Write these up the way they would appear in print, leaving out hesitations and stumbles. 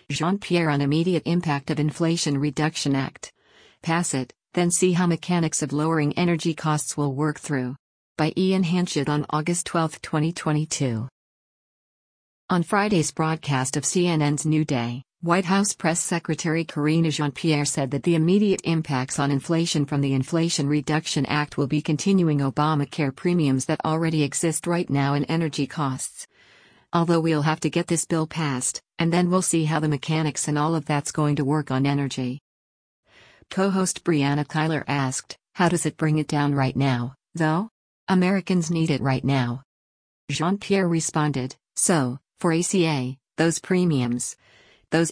Jean-Pierre on immediate impact of Inflation Reduction Act. Pass it, then see how mechanics of lowering energy costs will work through. By Ian Hanchett on August 12, 2022. On Friday's broadcast of CNN's New Day, White House Press Secretary Karine Jean-Pierre said that the immediate impacts on inflation from the Inflation Reduction Act will be continuing Obamacare premiums that already exist right now in energy costs. Although we'll have to get this bill passed, and then we'll see how the mechanics and all of that's going to work on energy. Co-host Brianna Keilar asked, how does it bring it down right now, though? Americans need it right now. Jean-Pierre responded, so, for ACA, those premiums, those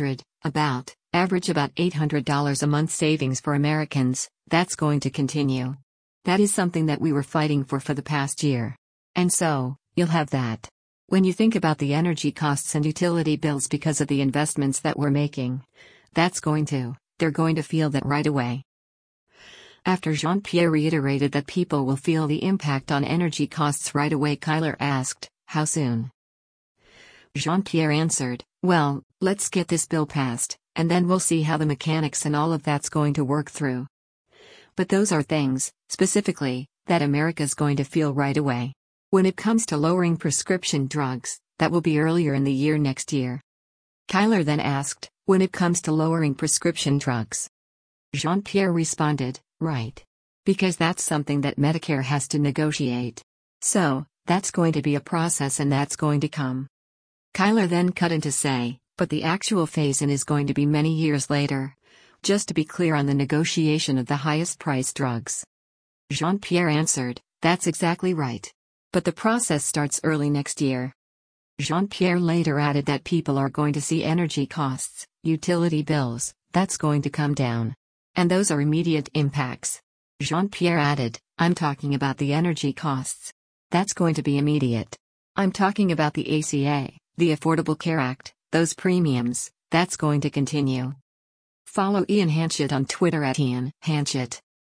average about $800 a month savings for Americans, that's going to continue. That is something that we were fighting for the past year. And so, you'll have that. When you think about the energy costs and utility bills because of the investments that we're making, they're going to feel that right away. After Jean-Pierre reiterated that people will feel the impact on energy costs right away, Keilar asked, how soon? Jean-Pierre answered, well, let's get this bill passed, and then we'll see how the mechanics and all of that's going to work through. But those are things, specifically, that America's going to feel right away. When it comes to lowering prescription drugs, that will be earlier in the year next year. Keilar then asked, when it comes to lowering prescription drugs? Jean-Pierre responded, right. Because that's something that Medicare has to negotiate. So, that's going to be a process and that's going to come. Keilar then cut in to say, but the actual phase-in is going to be many years later. Just to be clear on the negotiation of the highest priced drugs. Jean-Pierre answered, that's exactly right. But the process starts early next year. Jean-Pierre later added that people are going to see energy costs, utility bills, that's going to come down. And those are immediate impacts. Jean-Pierre added, I'm talking about the energy costs. That's going to be immediate. I'm talking about the ACA, the Affordable Care Act, those premiums, that's going to continue. Follow Ian Hanchett on Twitter at Ian Hanchett.